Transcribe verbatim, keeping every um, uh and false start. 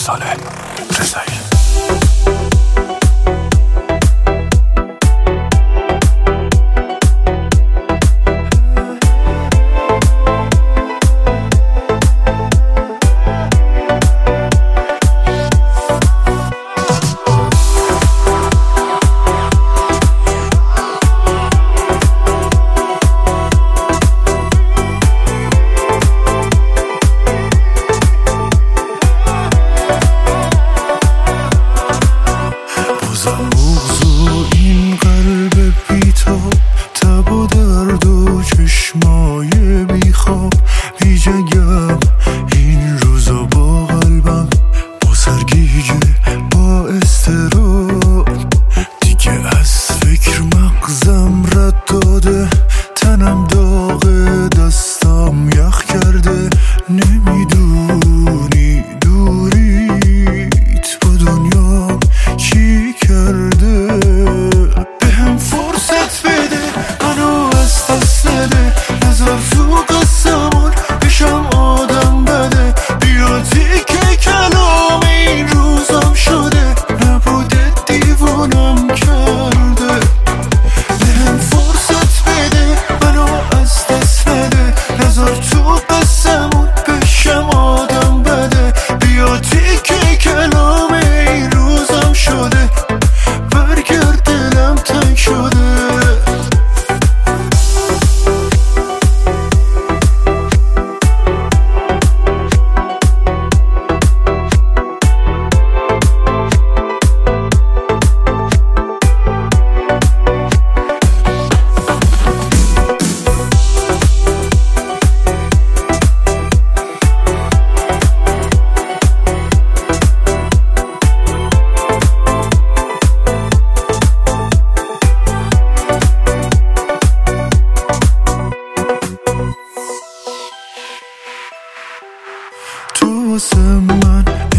ساله رضایی. بغض این قلب بی‌تاب، تب و درد و چشمای بیخواب، بی جنگم این روزا با قلبم، با سرگیجه با استراب، دیگه از فکر مغزم رد داده، تنم داغه دستم یخ کرده، نمیدونی دوریت با دنیا چی کرده. بهم فرصت بده منو از دست نده، نذار تو قسمون بشم آدم بده، بیا تیکه کلام این روزم شده، نبوده دیوونم کرده. بهم فرصت بده منو از دست نده، نذار تو قسمون بشم آدم بده، بیا تیکه کلام این روزم شده، برگرد دلم تنگ شده. تو واسه من